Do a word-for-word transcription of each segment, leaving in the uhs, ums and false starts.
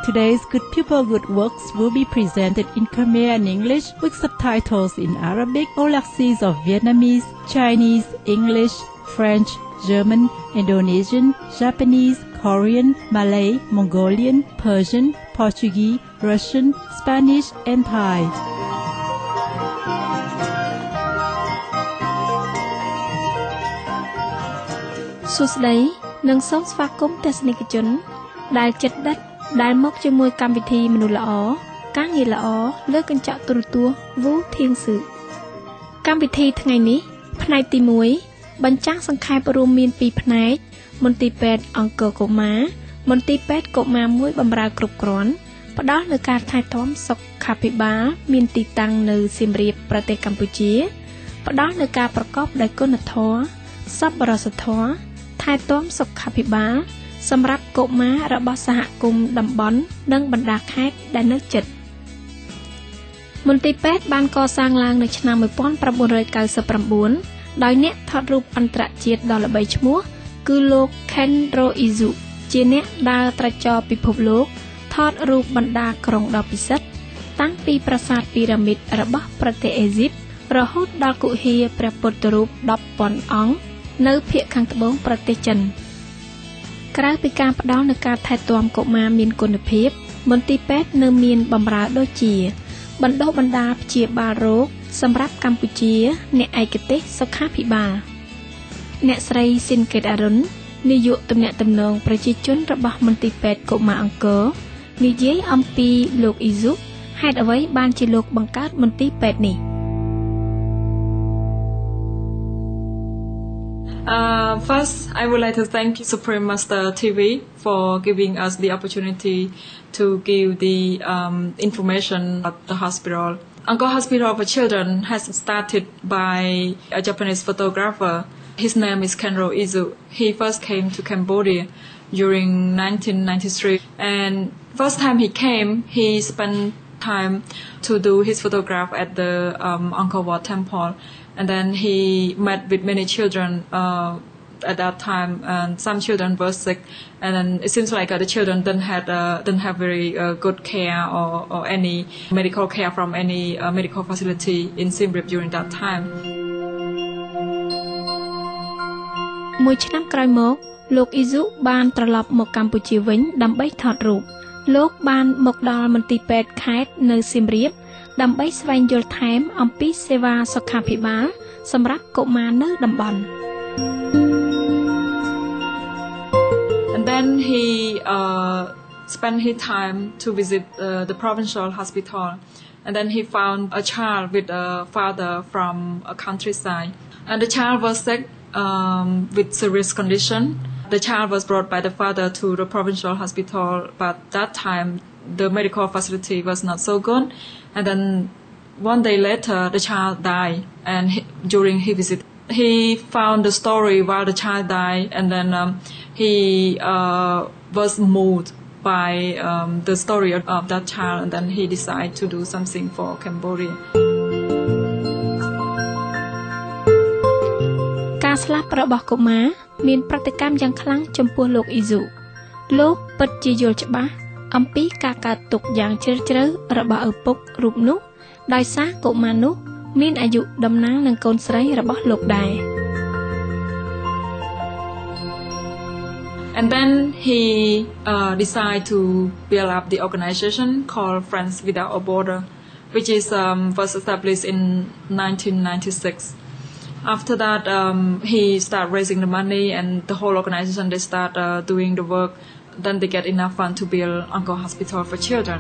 Today's Good People Good Works will be presented in Khmer and English with subtitles in Arabic, Aulaxis of Vietnamese, Chinese, English, French, German, Indonesian, Japanese, Korean, Malay, Mongolian, Persian, Portuguese, Russian, Spanish, and Thai. Susday និងសូមស្វាគមន៍ទស្សនិកជនដែលចិត្តដិតដែលមកជាមួយកម្មវិធីមនុស្សល្អការងារល្អលើកញ្ចក់ទូរទស្សន៍ Wu Thieng Sư កម្មវិធីថ្ងៃនេះផ្នែកទីមួយបញ្ចាំងសង្ខេបរួមមានពីរផ្នែកមន្ទីរពេទ្យអង្គរកុមារមន្ទីរពេទ្យកុមារមួយបម្រើគ្រប់គ្រាន់ផ្ដល់នូវការថែទាំសុខាភិបាលមានទីតាំងនៅសៀមរាបប្រទេសកម្ពុជាផ្ដល់នូវការប្រកបដោយគុណធម៌សប្បុរសធម៌ថែទាំសុខាភិបាលសម្រាប់កុមាររបស់សហគមន៍តំបន់និងបណ្ដាខេត្តដែលនៅជិតមន្ទីរពេទ្យបានកសាងឡើងនៅឆ្នាំnineteen ninety-nineដោយអ្នកថតរូបអន្តរជាតិដ៏ល្បីឈ្មោះគឺលោក Kenro Izu ជាអ្នកដើរត្រាច់ចរពិភពលោកថតរូបបណ្ដាក្រុងដ៏ពិសិដ្ឋតាំងពីប្រាសាទពីរ៉ាមីតរបស់ប្រទេសអេស៊ីបរហូតដល់គុហាព្រះពុទ្ធរូបten thousandអង្គនៅភាគខាងត្បូងប្រទេសចិនក្រៅពីការផ្ដល់នូវការថែទាំកុមារមានគុណភាពមន្ទីរពេទ្យនៅមានបម្រើដូចជាបណ្ដុះបណ្ដាលព្យាបាលរោគសម្រាប់កម្ពុជាអ្នកឯកទេសសុខាភិបាលអ្នកស្រីស៊ីនកេតអរុននាយកទំនាក់ទំនងប្រជាជនរបស់មន្ទីរពេទ្យកុមារអង្គរនិយាយអំពីលោកអ៊ីស៊ូហេតុអ្វីបានជាលោកបង្កើតមន្ទីរពេទ្យនេះ Uh, first, I would like to thank Supreme Master T V for giving us the opportunity to give the um, information at the hospital. Angkor Hospital for Children has started by a Japanese photographer. His name is Kenro Izu. He first came to Cambodia during nineteen ninety-three. And first time he came, he spent time to do his photograph at the um, Angkor Wat Temple. And then he met with many children uh, at that time, and some children were sick. And then it seems like uh, the children didn't have uh, didn't have very uh, good care or, or any medical care from any uh, medical facility in Siem Reap during that time. មួយឆ្នាំក្រោយមកលោកអ៊ីស៊ូបានត្រឡប់មកកម្ពុជាវិញដើម្បីថតរូបលោកបានមកដល់មន្ទីរពេទ្យខេត្តនៅសៀមរាបដើម្បីស្វែងយល់ថែមអំពីសេវាសុខាភិបាលសម្រាប់កុមារនៅតំបន់ And then he uh, spent his time to visit uh, the provincial hospital, and then he found a child with a father from a countryside, and the child was sick um, with serious condition. The child was brought by the father to the provincial hospital, but that time the medical facility was not so good. And then one day later, the child died. And he, during his visit, he found the story while the child died. And then um, he uh, was moved by um, the story of, of that child. And then he decided to do something for Cambodia. ការស្លាប់របស់កុមារមានប្រតិកម្មយ៉ាងខ្លាំងចំពោះលោកអ៊ីស៊ូលោកពិតជាយល់ច្បាស់អំពីការកើតទុក្ខយ៉ាងជ្រាលជ្រៅរបស់ឪពុករូបនោះដោយសារកុមារនោះមានអាយុតំណាងនឹងកូនស្រីរបស់លោកដែរ And then he uh, decided to build up the organization called Friends Without a Border, which is um, was established in nineteen ninety-six. After that, um, he started raising the money, and the whole organization they start uh, doing the work. Then they get enough fund to build Angkor Hospital for Children.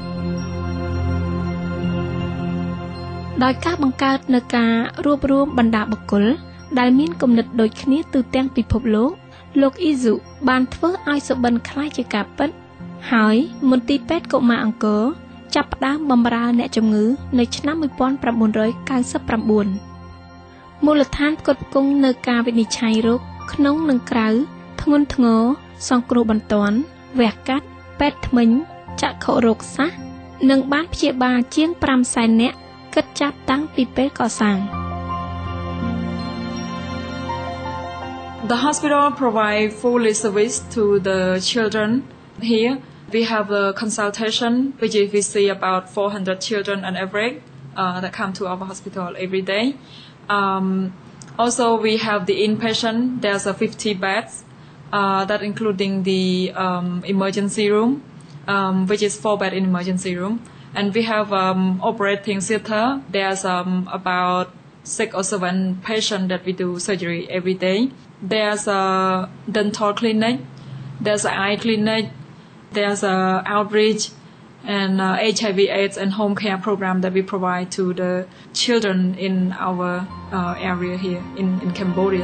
ដោយការបង្កើតនូវការរួបរวมបណ្ដាបុគ្គលដែលមានគំនិតដូចគ្នាទូទាំងពិភពលោកលោកអ៊ីស៊ូបានធ្វើឲ្យសុបិនខ្លាយជាការពិតហើយមន្ទីរពេទ្យកុមារអង្គរចាប់ផ្ដើមបម្រើអ្នកជំងឺនៅឆ្នាំnineteen ninety-nine មូលដ្ឋានផ្គត់ផ្គង់នៅការវិនិច្ឆ័យរោគក្នុងនិងក្រៅធ្ងន់ធ្ងរសង្គ្រោះបន្ទាន់វះកាត់ពេទ្យធ្មេញចក្ខុរោគសាស្ត្រនិងបានព្យាបាលជាងfiveសែននាក់គិតចាប់តាំងពីពេលកសាង The hospital provide fully service to the children here. We have a consultation, which is we see about four hundred children on average uh, that come to our hospital every day. Um, also, we have the inpatient. There's a fifty beds, uh, that including the um, emergency room, um, which is four bed in emergency room. And we have um, operating theater. There's um, about six or seven patients that we do surgery every day. There's a dental clinic. There's an eye clinic. There's a outreach and uh, H I V AIDS and home care program that we provide to the children in our uh, area here in, in Cambodia.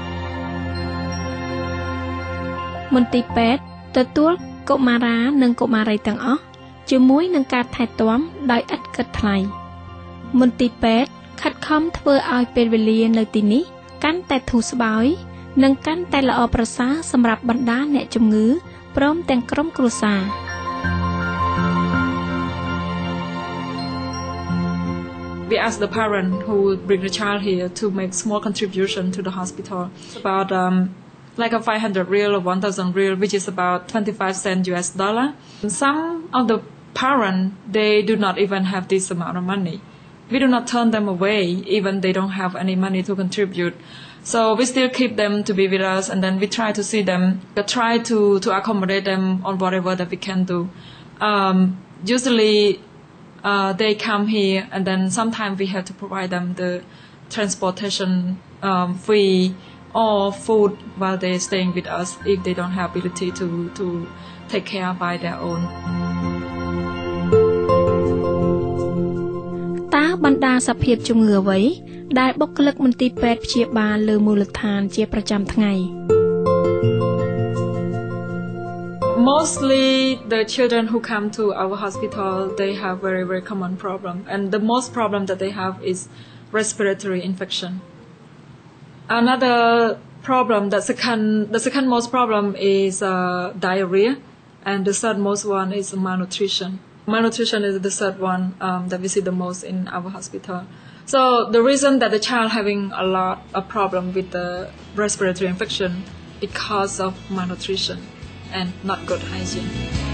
មន្ទីរពេទ្យទទួលកុមារានិងកុមារីទាំងអស់ជាមួយនឹងការថែទាំដោយឥតគិតថ្លៃមន្ទីរពេទ្យខិតខំធ្វើឲ្យពេលវេលានៅទីនេះកាន់តែធូរស្បើយនិងកាន់តែល្អប្រសើរសម្រាប់បណ្ដាអ្នកជំងឺព្រមទាំងក្រុមគ្រួសារ We ask the parent who bring the child here to make small contribution to the hospital. It's about um, like a five hundred real or one thousand real, which is about twenty-five cents U S dollar. Some of the parents, they do not even have this amount of money. We do not turn them away, even they don't have any money to contribute. So we still keep them to be with us, and then we try to see them, we try to, to accommodate them on whatever that we can do. Um, usually, uh, they come here, and then sometimes we have to provide them the transportation um, free or food while they're staying with us if they don't have ability to, to take care by their own. តើបណ្ដាសភាពជំងឺអ្វីដែលបុគ្គលិកមន្ទីរពេទ្យព្យាបាលលើមូលដ្ឋានជាប្រចាំថ្ងៃ Mostly the children who come to our hospital, they have very, very common problem. And the most problem that they have is respiratory infection. Another problem, the second, the second most problem is uh, diarrhea. And the third most one is malnutrition. Malnutrition is the third one um, that we see the most in our hospital. So the reason that the child having a lot of problem with the respiratory infection because of malnutrition and not good hygiene.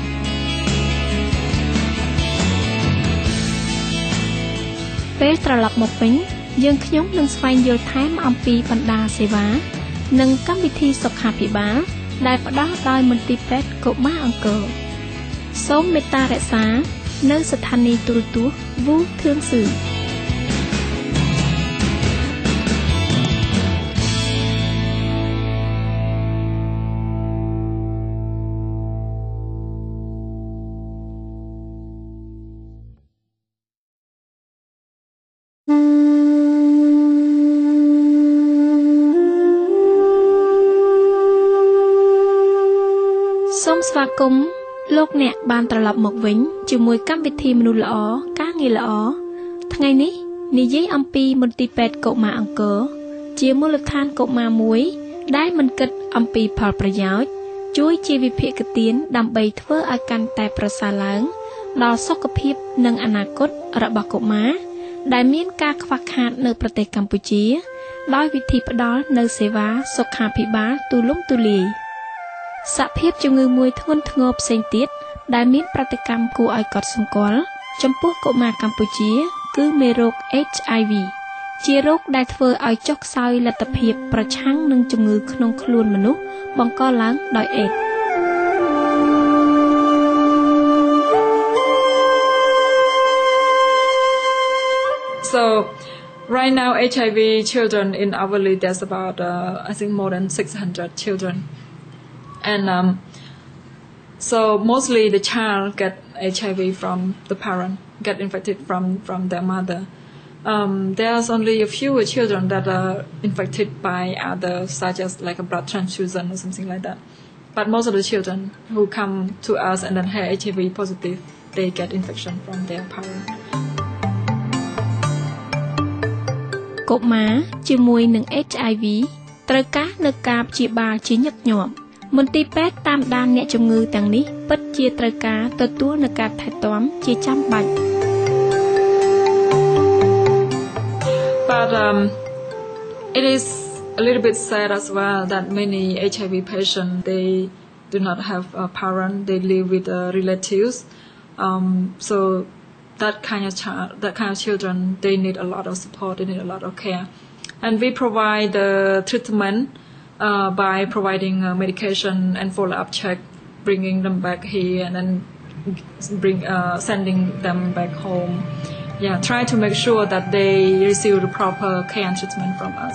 ពេលត្រឡប់មកវិញយើងខ្ញុំនឹងស្វែងយល់ថែមអំពីបណ្ដាសេវានិងកម្មវិធីសុខាភិបាលដែលផ្ដល់ដោយមន្ទីរពេទ្យកុមារអង្គរសូមមេត្តារក្សានៅស្ថានីយ៍ទូរទស្សន៍ Vu Thương Sựសូមស្វាគមន៍លោកអ្នកបានត្រឡប់មកវិញជាមួយកម្មវិធីមនុស្សល្អការងារល្អថ្ងៃនេះនិយាយអំពីមន្ទីរពេទ្យកុមារអង្គរជាមូលដ្ឋានកុមារមួយដែលមិនគិតអំពីផលប្រយោជន៍ជួយជាវិភាគទានដើម្បីធ្វើឲ្យកាន់តែប្រសើរឡើងដល់សុខភាពនិងអនាគតរបស់កុមារដែលមានការខ្វះខាតនៅប្រទេសកម្ពុជាដោយវិធីផ្ដល់នូវសេវាសុខាភិបាលទូលំទូលាយសភាពជំងឺមួយធ្ងន់ធ្ងរផ្សេងទៀតដែលមានប្រតិកម្មគួរឲ្យកត់សម្គាល់ចំពោះកុមារកម្ពុជាគឺមេរោគ H I V ជារោគដែលធ្វើឲ្យចុះខ្សោយលទ្ធភាពប្រឆាំងនឹងជំងឺក្នុងខ្លួនមនុស្សបង្កឡើងដោយ AIDS So right now H I V children in our village there's about uh, I think more than six hundred children. And um, so mostly the child get H I V from the parent, get infected from, from their mother. Um, there's only a few children that are infected by others, such as like a blood transfusion or something like that. But most of the children who come to us and then have H I V positive, they get infection from their parent. កុមារជាមួយនឹង H I V ត្រូវការនៅការព្យាបាលជាញឹកញាប់មន្ទីរពេទ្យតាមដានអ្នកជំងឺទាំងនេះពិតជាត្រូវការទទួលនូវការថែទាំជាចាំបាច់ But um, it is a little bit sad as well that many H I V patients they do not have a parent. They live with uh, relatives. Um, so that kind of child, that kind of children, they need a lot of support. They need a lot of care, and we provide the treatment uh, by providing uh, medication and follow-up check, bringing them back here, and then bring uh, sending them back home. Yeah, try to make sure that they receive the proper care and treatment from us.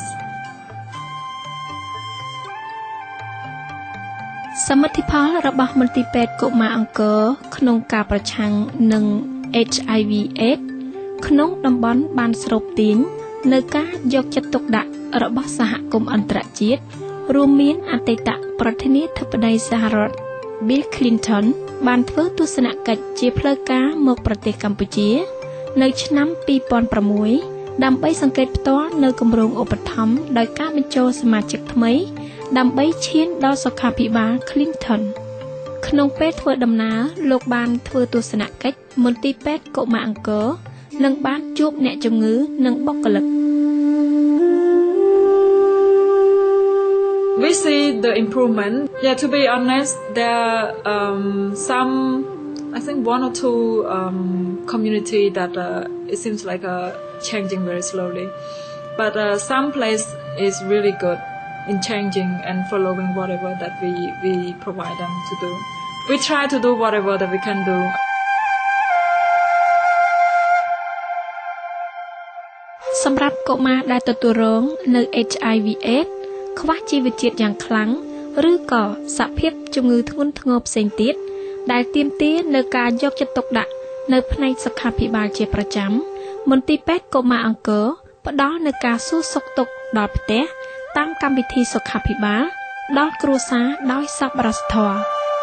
សមិទ្ធផលរបស់មន្ទីរពេទ្យកុមារអង្គរក្នុងការប្រឆាំងនឹង H I V AIDS ក្នុងតំបន់បានស្រូបទាញនៅការយកចិត្តទុកដាក់របស់សហគមន៍អន្តរជាតិរួមមានអតីតប្រធានាធិបតីសហរដ្ឋ Bill Clinton បានធ្វើទស្សនកិច្ចជាផ្លូវការមកប្រទេសកម្ពុជានៅឆ្នាំ two thousand six ដើម្បីសង្កេតផ្ទាល់នៅគម្រោងឧបត្ថម្ភដោយការបញ្ចូលសមាជិកថ្មីដើម្បីឈានដល់សុខាភិបាល Clinton ក្នុងពេលធ្វើដំណើរលោកបានធ្វើទស្សនកិច្ចមន្ទីរពេទ្យកុមារអង្គរនិងបានជួបអ្នកជំងឺនិងបុគ្គលិក We see the improvement. Yeah, to be honest, there are um, some, I think one or two um, community that uh, it seems like uh, changing very slowly. But uh, some place is really good in changing and following whatever that we, we provide them to do. We try to do whatever that we can do. សម្រាប់កុមារដែលទទួលរងនៅ H I V AIDS ខ្វះជីវជាតិយ៉ាងខ្លាំងឬក៏សភាពជំងឺធ្ងន់ធ្ងរផ្សេងទៀតដែលទាមទារនៅការយកចិត្តទុកដាក់នៅផ្នែកសុខាភិបាលជាប្រចាំមន្ទីរពេទ្យកុមារអង្គរផ្ដល់នូវការសួរសុខទុក្ខដល់ផ្ទះតាមកម្មវិធីសុខាភិបាលដល់គ្រួសារដោយសប្បុរសធម៌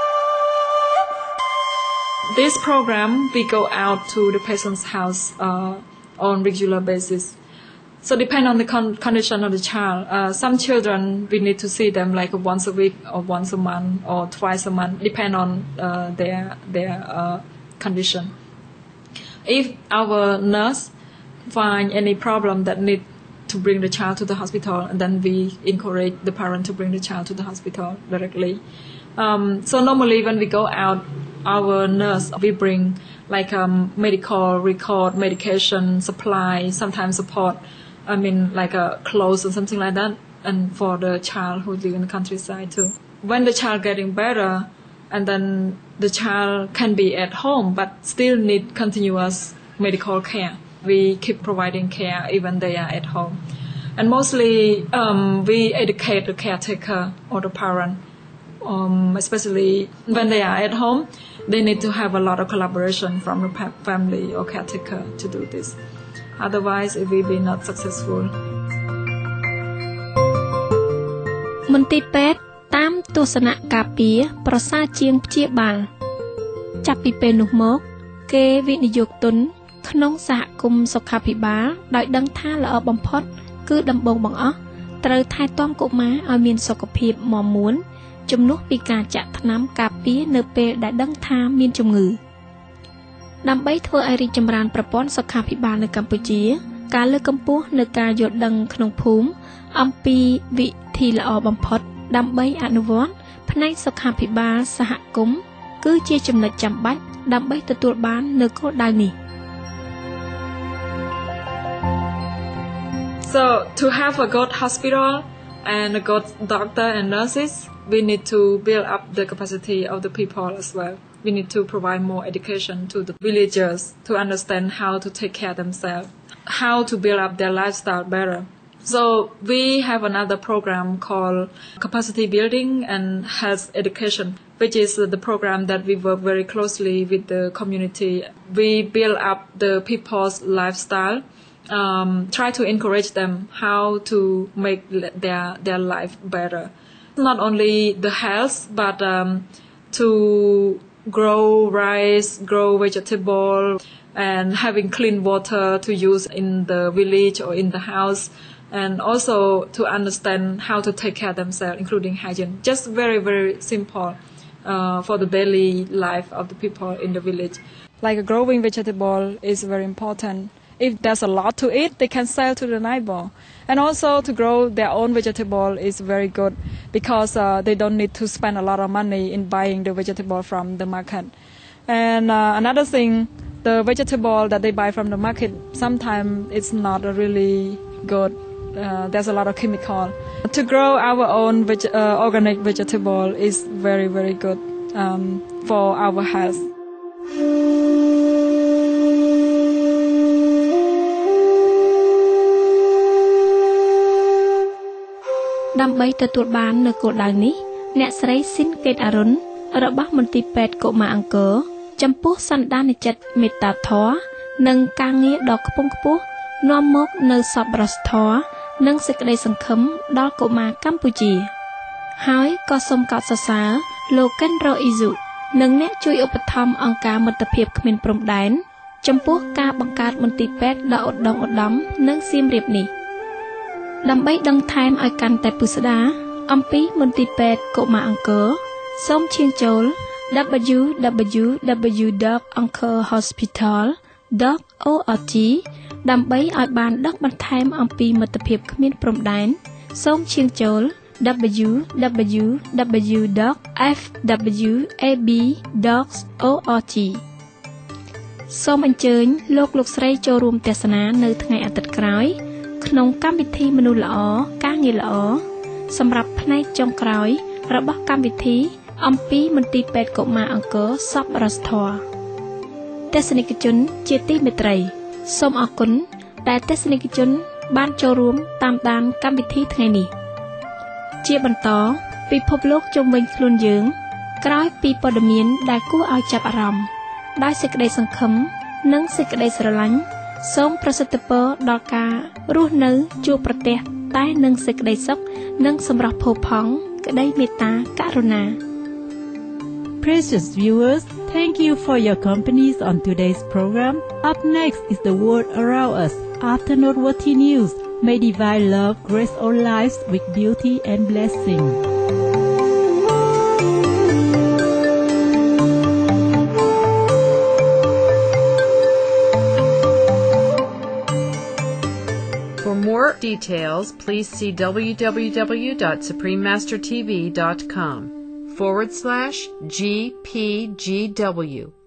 This program we go out to the patient's house uh, on regular basis. So depend on the con- condition of the child. Uh, some children we need to see them like once a week or once a month or twice a month, depend on uh, their their uh, condition. If our nurse find any problem that need to bring the child to the hospital, and then we encourage the parent to bring the child to the hospital directly. Um, so normally when we go out, our nurse we bring like um, medical record, medication, supply, sometimes support. I mean like a clothes or something like that, and for the child who live in the countryside too. When the child getting better, and then the child can be at home but still need continuous medical care. We keep providing care even they are at home. And mostly um, we educate the caretaker or the parent, um, especially when they are at home. They need to have a lot of collaboration from the family or caretaker to do this. Otherwise, it will be not successful. មន្ទីរពេទ្យតាមទស្សនៈការពារប្រសើរជាងព្យាបាលចាប់ពីពេលនោះមកគេវិនិយោគទុនក្នុងសហគមន៍សុខាភិបាលដោយដឹងថាល្អបំផុតគឺដំបូងបង្អស់ត្រូវថែទាំកុមារឲ្យមានសុខភាពមាំមួនជំនួសពីការចាក់ថ្នាំការពារនៅពេលដែលដឹងថាមានជំងឺដើម្បីធ្វើឲ្យរីកចម្រើនប្រព័ន្ធសុខាភិបាលនៅកម្ពុជាការលើកកម្ពស់នៅការយល់ដឹងក្នុងភូមិអំពីវិធីល្អបំផុតដើម្បីអនុវត្តផ្នែកសុខាភិបាលសហគមន៍គឺជាចំណុចចាំបាច់ដើម្បីទទួលបាននូវគោលដៅនេះ So to have a good hospital and a good doctor and nurses, we need to build up the capacity of the people as well. We need to provide more education to the villagers to understand how to take care of themselves, how to build up their lifestyle better. So we have another program called Capacity Building and Health Education, which is the program that we work very closely with the community. We build up the people's lifestyle, um, try to encourage them how to make their their life better. Not only the health, but um, to grow rice, grow vegetable, and having clean water to use in the village or in the house. And also to understand how to take care of themselves, including hygiene. Just very, very simple uh, for the daily life of the people in the village. Like a growing vegetable is very important. if there's a lot to eat, they can sell to the neighbor. And also to grow their own vegetable is very good because uh, they don't need to spend a lot of money in buying the vegetable from the market. And uh, another thing, the vegetable that they buy from the market, sometimes it's not really good. Uh, there's a lot of chemical. To grow our own veg- uh, organic vegetable is very, very good um, for our health. ដើម្បីទទួលបាននូវគោលដៅនេះអ្នកស្រីស៊ីនកេតអរុនរបស់មន្ទីរពេទ្យកុមារអង្គរចំពោះសន្តានចិត្តមេត្តាធម៌និងការងារដ៏ខ្ពង់ខ្ពស់នាំមកនូវសប្បុរសធម៌និងសេចក្តីសង្ឃឹមដល់កុមារកម្ពុជាហើយក៏សូមកោតសរសើរលោកកិនរ៉ូអ៊ីស៊ូនិងអ្នកជួយឧបត្ថម្ភអង្គការមិត្តភាពគ្មានព្រំដែនចំពោះការបង្កើតមន្ទីរពេទ្យដ៏ឧត្តមឧត្តមនៅសៀមរាបនេះដើម្បីដឹងថែមឲ្យកាន់តែពិស្ដារអំពីមន្ទីរពេទ្យកុមារអង្គរសូមឈានចូល double-u double-u double-u ដត angkor hospital ដត អូ អារ ជី ដើម្បីឲ្យបានដឹងបន្ថែមអំពីមិត្តភាពគ្មានព្រំដែនសូមឈានចូល double-u double-u double-u ដត เอฟ ดับเบิลยู เอ บี ដត អូ អារ ជី សូមអញ្ជើញលោកលោកស្រីចូលរួមទស្សនានៅថ្ងៃអាទិត្យក្រោយក្នុងកម្មវិធីមនុស្សល្អការងារល្អសម្រាប់ផ្នែកចុងក្រោយរបស់កម្មវិធីអំពីមន្ទីរពេទ្យកុមារអង្គរសប្បុរសធម៌ទស្សនិកជនជាទីមេត្រីសូមអរគុណដែលទស្សនិកជនបានចូលរួមតាមដានកម្មវិធីថ្ងៃនេះជាបន្តពិភពលោកជុំវិញខ្លួនយើងក្រោយពីព័ត៌មានដែលគួរឲ្យចាប់អារម្មណ៍ដោយសេចក្តីសង្ឃឹមនិងសេចក្តីស្រឡាញ់សូមប្រសិទ្ធពរដល់ការរស់នៅជួបប្រទះតែនឹងសេចក្តីសុខនិងសម្រស់ផូរផង់ក្តីមេត្តាករុណា Precious viewers, thank you for your companies on today's program. Up next is the world around us. After noteworthy news, may divine love grace our lives with beauty and blessing. For more details, please see w w w dot supreme master t v dot com forward slash G P G W.